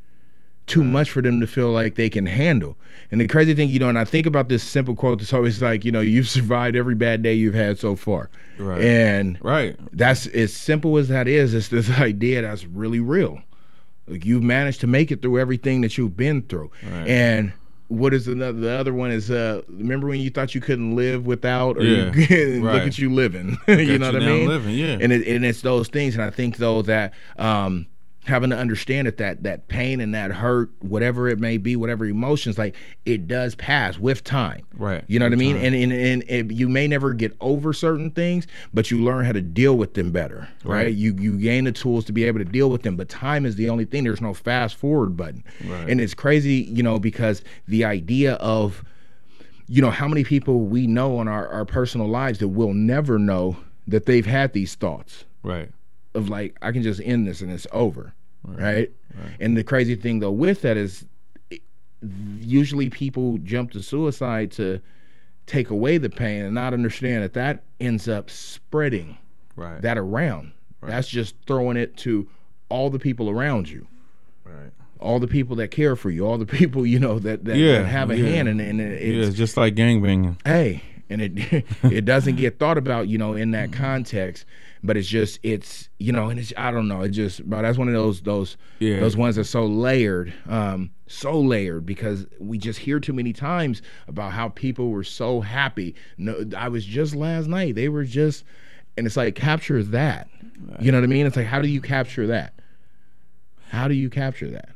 for them to feel like they can handle. And the crazy thing, you know, and I think about this simple quote that's always like, you know, you've survived every bad day you've had so far. And that's, as simple as that is, it's this idea that's really real. Like, you've managed to make it through everything that you've been through. And what is the other one is, remember when you thought you couldn't live without, or you, look at you living. You know what I mean? Living, and it's those things. And I think though that having to understand that pain and that hurt, whatever it may be, whatever emotions, like, it does pass with time. You know what I mean? And you may never get over certain things, but you learn how to deal with them better. You gain the tools to be able to deal with them, but time is the only thing. There's no fast forward button. And it's crazy, you know, because the idea of, you know, how many people we know in our personal lives that we'll never know that they've had these thoughts. Of like, I can just end this and it's over, right? And the crazy thing though with that is, usually people jump to suicide to take away the pain and not understand that ends up spreading that around. That's just throwing it to all the people around you, all the people that care for you, all the people, you know, that have a hand in it. And it's just like gangbanging. Hey, and it doesn't get thought about, you know, in that context. But it's you know, and it's, I don't know, it just, bro, that's one of those ones that's so layered, because we just hear too many times about how people were so happy. No, I was just last night, they were just, and it's like, capture that. You know what I mean? It's like, how do you capture that? How do you capture that?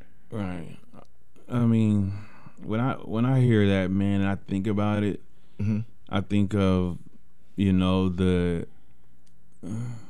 I mean, when I hear that, man, I think about it, I think of, you know, I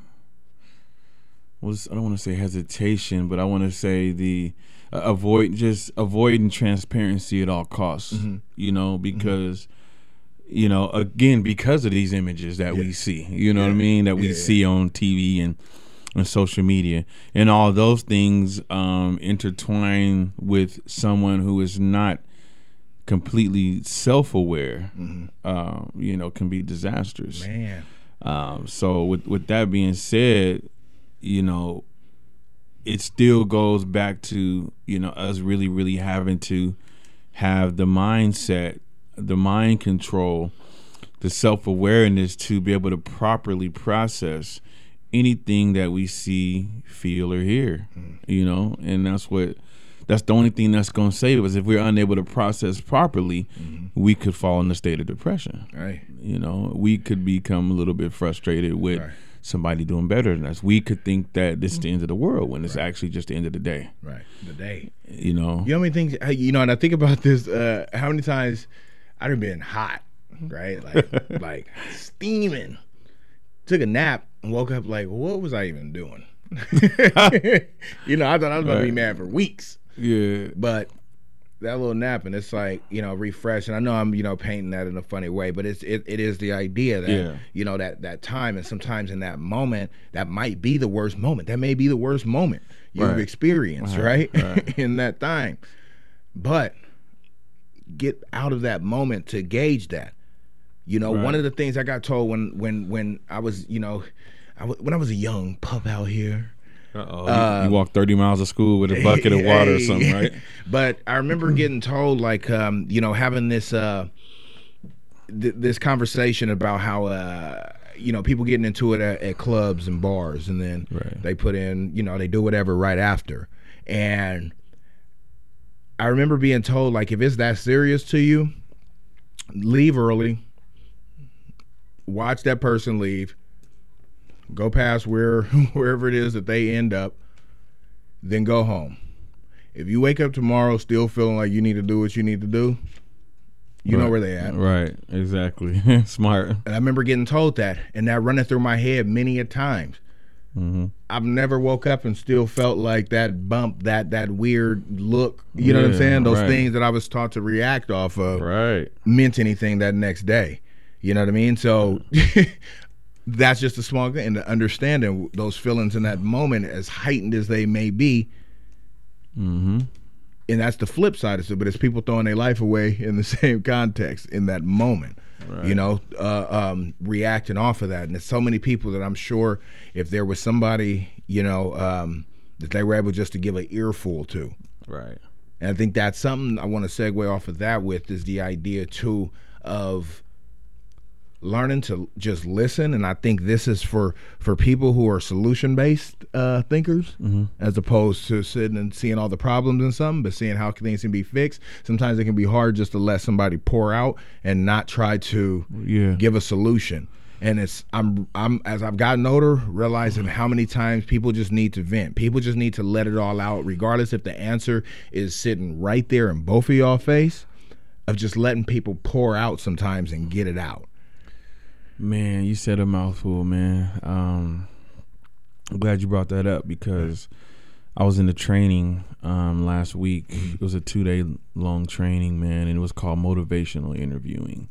don't want to say hesitation, but I want to say the avoiding transparency at all costs. You know, because you know, again, because of these images that we see, you know what I mean, that we see on TV and on social media, and all those things intertwine with someone who is not completely self-aware, you know, can be disastrous. Man. So with that being said, you know, it still goes back to, you know, us really, really having to have the mindset, the mind control, the self-awareness to be able to properly process anything that we see, feel, or hear, you know, and that's the only thing that's going to save us. If we're unable to process properly, we could fall in a state of depression. You know, we could become a little bit frustrated with somebody doing better than us. We could think that this is the end of the world when it's actually just the end of the day. The day. You know how many things, you know, and I think about this, how many times I've been hot, right? Like steaming. Took a nap and woke up like, what was I even doing? You know, I thought I was about to be mad for weeks. But that little nap, and it's like, you know, refresh. And I know I'm, you know, painting that in a funny way, but it is the idea that, you know, that time, and sometimes in that moment, that might be the worst moment. That may be the worst moment you've experienced, right? In that time. But get out of that moment to gauge that. You know, one of the things I got told when I was, you know, when I was a young pup out here, You walk 30 miles to school with a bucket of water or something, right? But I remember getting told, like, having this this conversation about how people getting into it at clubs and bars, and then they put in, they do whatever right after. And I remember being told, like, if it's that serious to you, leave early, watch that person leave, go past wherever it is that they end up, then go home. If you wake up tomorrow still feeling like you need to do what you need to do, you know where they at. Right, exactly. Smart. And I remember getting told that, and that running through my head many a times. Mm-hmm. I've never woke up and still felt like that bump, that weird look, you know what I'm saying? Those things that I was taught to react off of meant anything that next day. You know what I mean? So that's just a small thing. And understanding those feelings in that moment, as heightened as they may be, and that's the flip side of it, but it's people throwing their life away in the same context in that moment. Reacting off of that. And there's so many people that I'm sure if there was somebody, that they were able just to give an earful to. Right. And I think that's something I want to segue off of that with, is the idea too of learning to just listen. And I think this is for people who are solution-based thinkers, as opposed to sitting and seeing all the problems in something, but seeing how things can be fixed. Sometimes it can be hard just to let somebody pour out and not try to give a solution. And I'm as I've gotten older, realizing how many times people just need to vent. People just need to let it all out, regardless if the answer is sitting right there in both of y'all face, of just letting people pour out sometimes and get it out. Man, you said a mouthful, man. I'm glad you brought that up, because I was in the training last week. It was a 2-day long training, man, and it was called motivational interviewing.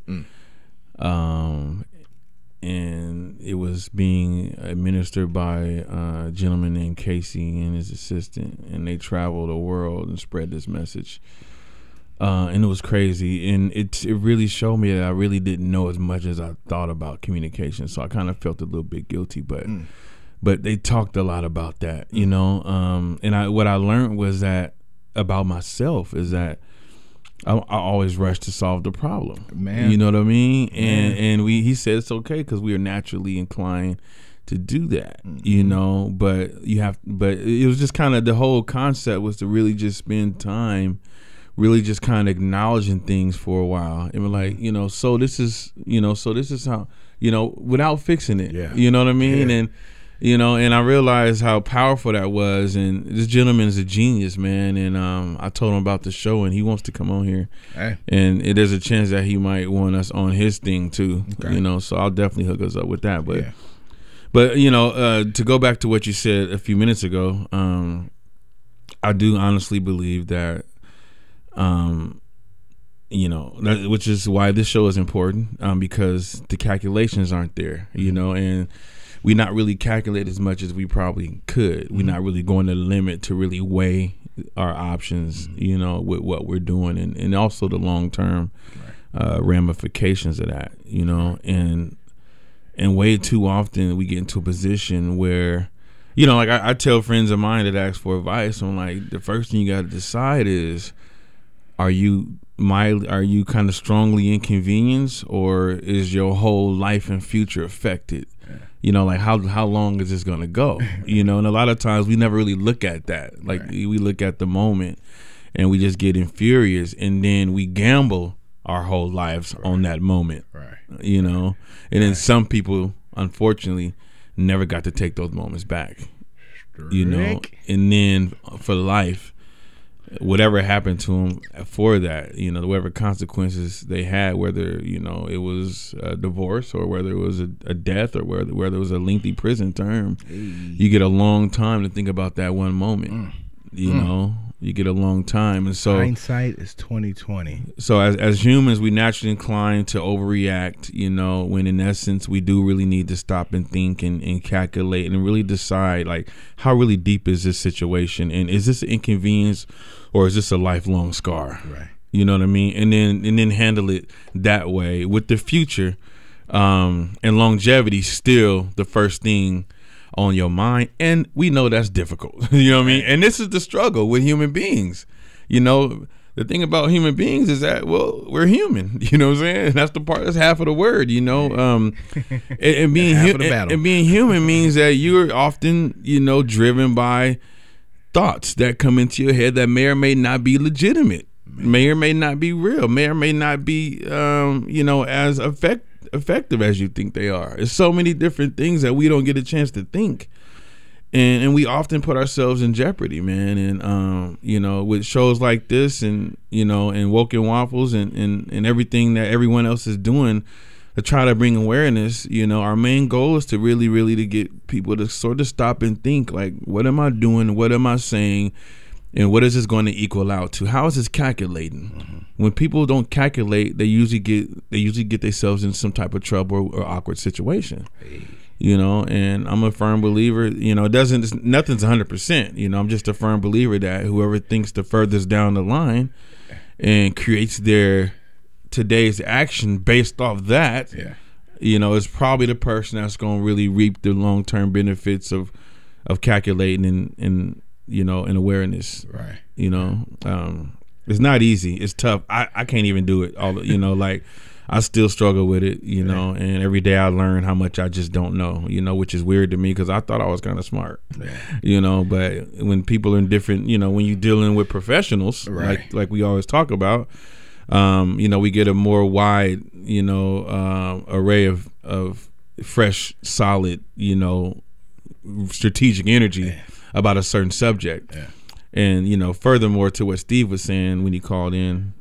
And it was being administered by a gentleman named Casey and his assistant, and they traveled the world and spread this message. And it was crazy, and it really showed me that I really didn't know as much as I thought about communication. So I kind of felt a little bit guilty, but they talked a lot about that, and what I learned was that about myself is that I always rush to solve the problem, man. You know what I mean? And he said it's okay because we are naturally inclined to do that, But it was just kind of, the whole concept was to really just spend time really just kind of acknowledging things for a while, and we're like, so this is how, without fixing it, you know what I mean? And and I realized how powerful that was. And this gentleman is a genius, man. And I told him about the show, and he wants to come on here, and there's a chance that he might want us on his thing too, so I'll definitely hook us up with that. But to go back to what you said a few minutes ago, I do honestly believe that which is why this show is important, because the calculations aren't there, and we not really calculate as much as we probably could. We're not really going to the limit to really weigh our options, with what we're doing, and also the long-term ramifications of that, and way too often we get into a position where, like I tell friends of mine that ask for advice, I'm like, the first thing you got to decide is, are you kind of strongly inconvenienced, or is your whole life and future affected? Like how long is this gonna go? And a lot of times we never really look at that. Like we look at the moment and we just get infurious, and then we gamble our whole lives on that moment. And then some people, unfortunately, never got to take those moments back. And then for life, whatever happened to them for that, whatever consequences they had, whether it was a divorce, or whether it was a death, or whether it was a lengthy prison term, you get a long time to think about that one moment. You get a long time, and so hindsight is 20/20. So as humans, we naturally incline to overreact, when in essence we do really need to stop and think and calculate and really decide, like, how really deep is this situation, and is this an inconvenience, or is this a lifelong scar? Right. You know what I mean? And then handle it that way, with the future and longevity still the first thing on your mind, and we know that's difficult. You know what I mean? And this is the struggle with human beings. You know, the thing about human beings is that, well, we're human. You know what I'm saying? That's the part. That's half of the word. You know, and being human means that you're often, you know, driven by thoughts that come into your head that may or may not be legitimate, may or may not be real, may or may not be, you know, as effective as you think they are. There's so many different things that we don't get a chance to think. And we often put ourselves in jeopardy, man. And, you know, with shows like this and, you know, and Woke and Waffles and everything that everyone else is doing to try to bring awareness, you know, our main goal is to really to get people to sort of stop and think, like, what am I doing? What am I saying? And what is this going to equal out to? How is this calculating? Mm-hmm. When people don't calculate, they usually get themselves in some type of trouble or awkward situation. Hey. You know, and I'm a firm believer, you know, nothing's 100%. You know, I'm just a firm believer that whoever thinks the furthest down the line and creates their today's action based off that, you know, is probably the person that's going to really reap the long-term benefits of calculating and you know, and awareness. Right. You know, it's not easy. It's tough. I can't even do it all, you know, like I still struggle with it, you know, and every day I learn how much I just don't know, you know, which is weird to me because I thought I was kind of smart, you know, but when people are in different, you know, when you're dealing with professionals, like we always talk about, you know, we get a more wide, you know, array of fresh, solid, you know, strategic energy about a certain subject. And, you know, furthermore to what Steve was saying when he called in,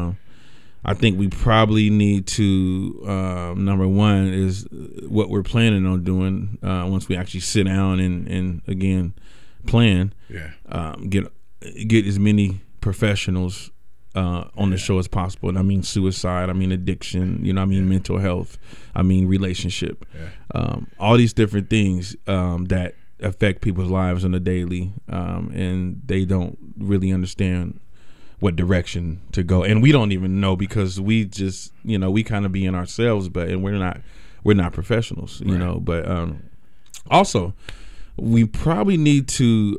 I think we probably need to, number one is what we're planning on doing once we actually sit down and again, plan, get as many professionals on the show as possible. And I mean suicide, I mean addiction, you know, I mean mental health, I mean relationship, all these different things that affect people's lives on a daily, and they don't really understand what direction to go, and we don't even know because we just, you know, we kind of be in ourselves, and we're not professionals, you know. But also, we probably need to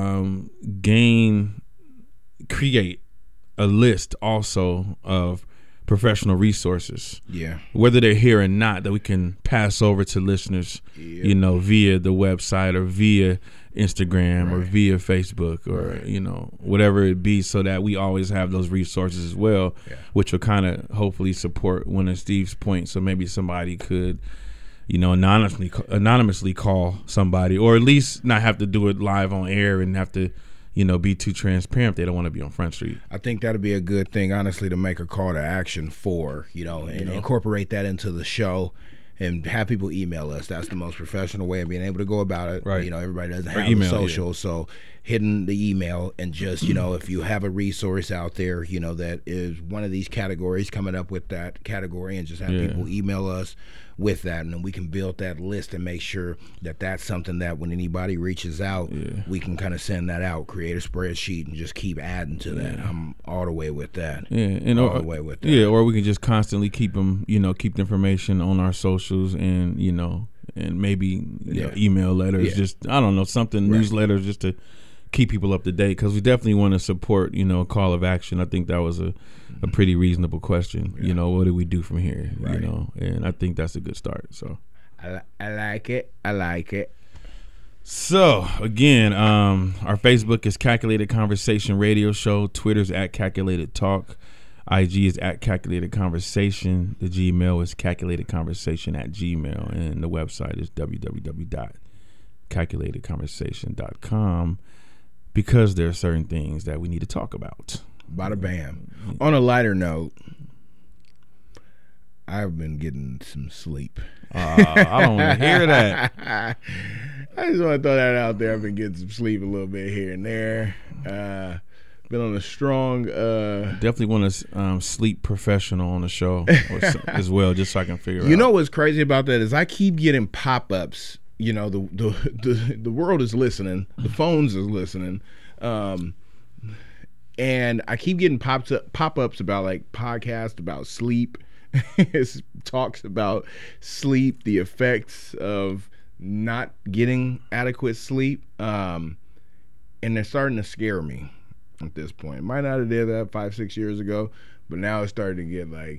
create a list also of professional resources, whether they're here or not, that we can pass over to listeners, you know, via the website or via Instagram or via Facebook or you know, whatever it be, so that we always have those resources as well, which will kind of hopefully support one of Steve's points. So maybe somebody could, you know, anonymously call somebody, or at least not have to do it live on air and have to, you know, be too transparent. They don't want to be on Front Street. I think that'd be a good thing, honestly, to make a call to action for, you know, and incorporate that into the show and have people email us. That's the most professional way of being able to go about it. Right. You know, everybody doesn't have email, social, so hitting the email and just, you know, if you have a resource out there, you know, that is one of these categories, coming up with that category and just have people email us with that, and then we can build that list and make sure that that's something that when anybody reaches out, we can kind of send that out, create a spreadsheet, and just keep adding to that. I'm all the way with that. And all the way with that. Or we can just constantly keep them, you know, keep the information on our socials, and you know, and maybe you know, email letters, just I don't know, something, newsletters, just to keep people up to date, because we definitely want to support, you know, a call of action. I think that was a pretty reasonable question. You know, what do we do from here? You know, and I think that's a good start. So I like it. I like it. So again, our Facebook is Calculated Conversation Radio Show. Twitter's at Calculated Talk. IG is at Calculated Conversation. The Gmail is calculatedconversation@gmail, and the website is www.calculatedconversation.com, because there are certain things that we need to talk about. Bada bam. On a lighter note, I've been getting some sleep. I don't want to hear that. I just want to throw that out there. I've been getting some sleep a little bit here and there. Been on a strong... Definitely want a sleep professional on the show as well, just so I can figure out. You know what's crazy about that is I keep getting pop-ups. You know, the world is listening. The phones is listening. And I keep getting pop-ups about like podcasts about sleep. It talks about sleep, the effects of not getting adequate sleep, and they're starting to scare me at this point. Might not have did that 5-6 years ago, but now it's starting to get like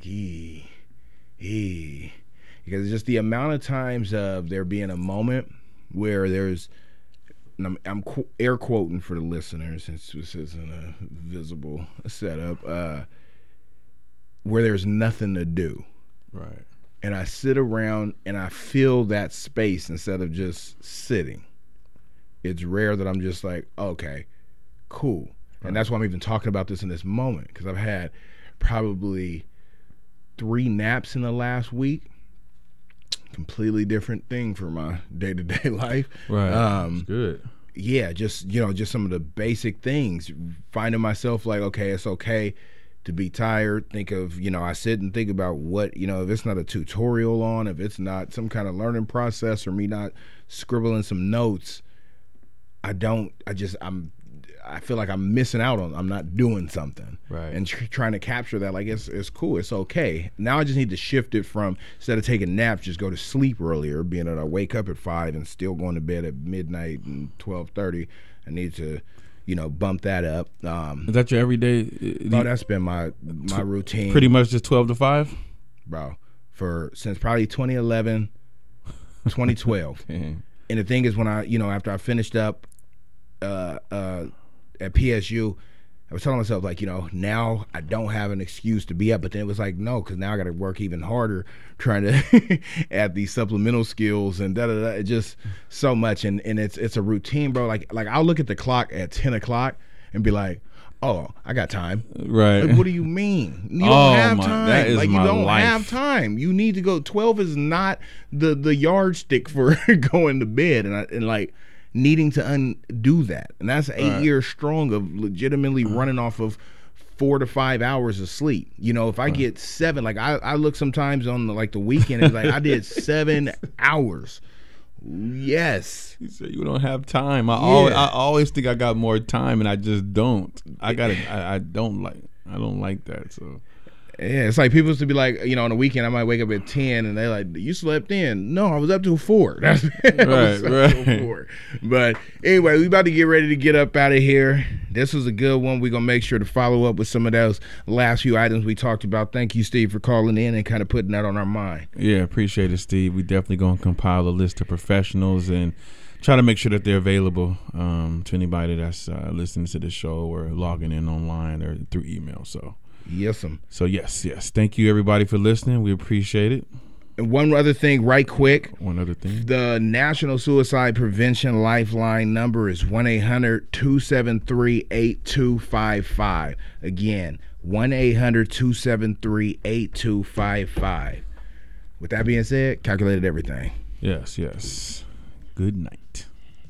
because just the amount of times of there being a moment where there's, and I'm air quoting for the listeners since this isn't a visible setup, where there's nothing to do. Right. And I sit around and I feel that space instead of just sitting. It's rare that I'm just like, okay, cool. Right. And that's why I'm even talking about this in this moment, because I've had probably 3 naps in the last week. Completely different thing for my day-to-day life. Right. Good. Yeah, just some of the basic things. Finding myself like, okay, it's okay to be tired. Think of, I sit and think about what, if it's not a tutorial on, if it's not some kind of learning process or me not scribbling some notes, I feel like I'm missing out on, I'm not doing something. Right. And trying to capture that, like, it's cool, it's okay. Now I just need to shift it from, instead of taking naps, just go to sleep earlier, being that I wake up at 5 and still going to bed at midnight and 12:30. I need to, bump that up. Is that your everyday? That's been my routine. Pretty much just 12 to 5? Bro, since probably 2011, 2012. Okay. And the thing is, when I, after I finished up at PSU, I was telling myself, like, now I don't have an excuse to be up. But then it was like, no, because now I got to work even harder trying to add these supplemental skills and da-da-da. It just so much. And it's a routine, bro. Like I'll look at the clock at 10 o'clock and be like, oh, I got time. Right. Like, what do you mean? You don't have time. That is like, you my don't life. have time. You need to go. 12 is not the yardstick for going to bed. And like, needing to undo that. And that's 8 years strong of legitimately running off of 4 to 5 hours of sleep. If I get 7, like I look sometimes on the weekend, it's like I did 7 hours. Yes. You say you don't have time. I always think I got more time, and I just don't. I don't like that. So yeah, it's like people used to be like, on the weekend I might wake up at 10 and they're like, you slept in. No, I was up till 4. That's right. 4. But anyway, we about to get ready to get up out of here. This was a good one. We're gonna make sure to follow up with some of those last few items we talked about. Thank you, Steve, for calling in and kind of putting that on our mind. Yeah, appreciate it, Steve. We definitely gonna compile a list of professionals and try to make sure that they're available to anybody that's listening to the show or logging in online or through email. Yes. So yes. Thank you, everybody, for listening. We appreciate it. And one other thing, right quick. The National Suicide Prevention Lifeline number is 1-800-273-8255. Again, 1-800-273-8255. With that being said, calculated everything. Yes. Good night.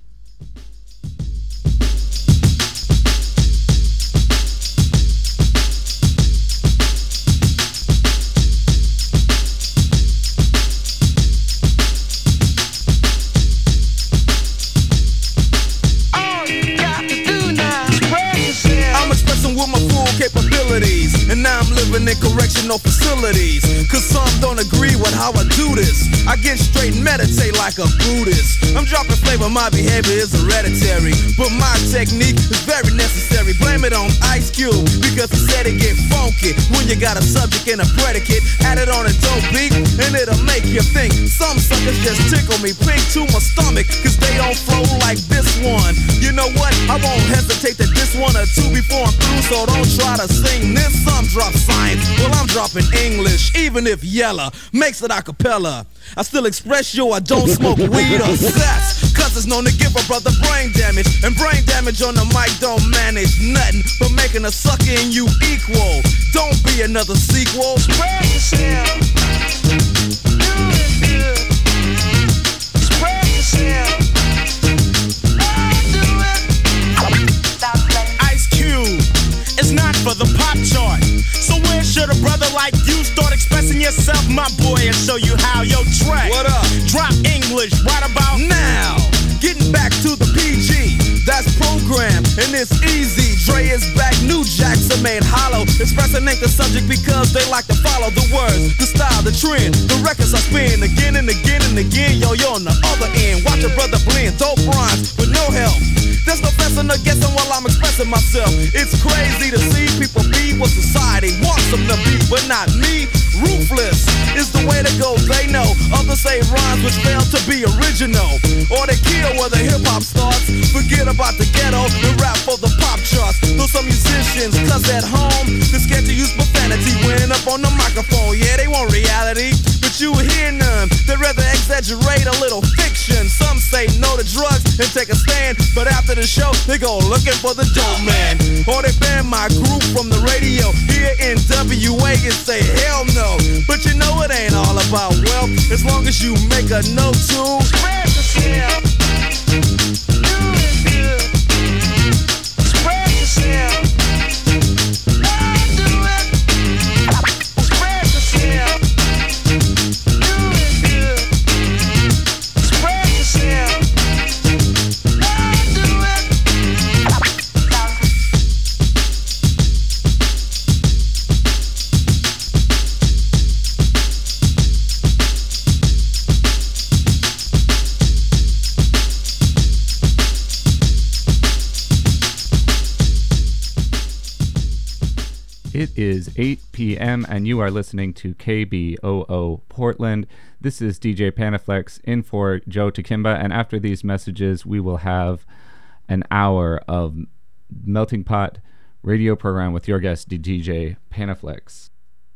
With my full capabilities, and now I'm living in correctional facilities, cause some don't agree with how I do this. I get straight and meditate like a Buddhist. I'm dropping flavor, my behavior is hereditary, but my technique is very necessary. Blame it on Ice Cube, because he said it get funky when you got a subject and a predicate. Add it on a dope beat, and it'll make you think. Some suckers just tickle me pink to my stomach, cause they don't flow like this one. You know what? I won't hesitate to diss one or two before I'm through. So don't try to sing this, some drop science. Well, I'm dropping English, even if Yella makes it a cappella. I still express I don't smoke weed or sex, cause it's known to give a brother brain damage. And brain damage on the mic don't manage nothing but making a sucker in you equal. Don't be another sequel. Spread yourself. Do it good. Spread yourself. Ice Cube. It's not for the pop chart. So where should a brother like you start expressing yourself, my boy, and show you how? Yo, track. What up? Drop English right about now. Getting back to the PG. that's programmed, and it's easy. Dre is back, new jacks are made hollow. Expressing ain't the subject because they like to follow the words, the style, the trend. The records I spin again and again and again. Yo, you're on the other end. Watch a brother blend, dope rhymes with no help. There's no fessing or guessing while I'm expressing myself. It's crazy to see people be what society wants them to be, but not me. Ruthless is the way to go, they know. Others say rhymes which fail to be original, or they kill where the hip-hop starts. Forget about the ghetto and rap for the pop charts. Though some musicians, cause at home they're scared to use profanity when up on the microphone. Yeah, they want reality, but you hear none. They'd rather exaggerate a little fiction. Some say no to drugs and take a stand, but after the show they go looking for the dope man. Or they ban my group from the radio here in WA and say hell no. But you know it ain't all about wealth, as long as you make a note to spread yourself. Do it good. Spread yourself. Do it. Spread yourself. Do it good. Spread yourself. Do it. It is 8 p.m. and you are listening to KBOO Portland. This is DJ Panaflex in for Joe Takimba, and after these messages we will have an hour of Melting Pot radio program with your guest DJ Panaflex.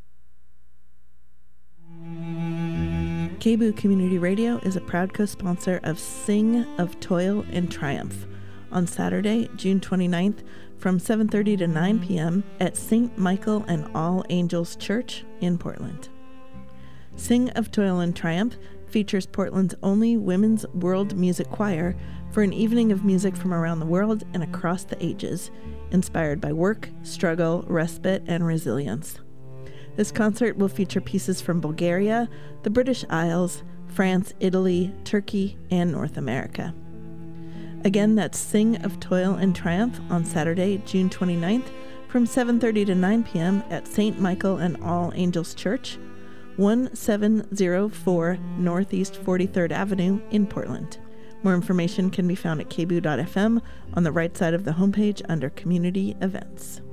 KBOO Community Radio is a proud co-sponsor of Sing of Toil and Triumph on Saturday, June 29th from 7:30 to 9 p.m. at St. Michael and All Angels Church in Portland. Sing of Toil and Triumph features Portland's only women's world music choir for an evening of music from around the world and across the ages, inspired by work, struggle, respite, and resilience. This concert will feature pieces from Bulgaria, the British Isles, France, Italy, Turkey, and North America. Again, that's Sing of Toil and Triumph on Saturday, June 29th from 7:30 to 9 p.m. at St. Michael and All Angels Church, 1704 Northeast 43rd Avenue in Portland. More information can be found at kboo.fm on the right side of the homepage under Community Events.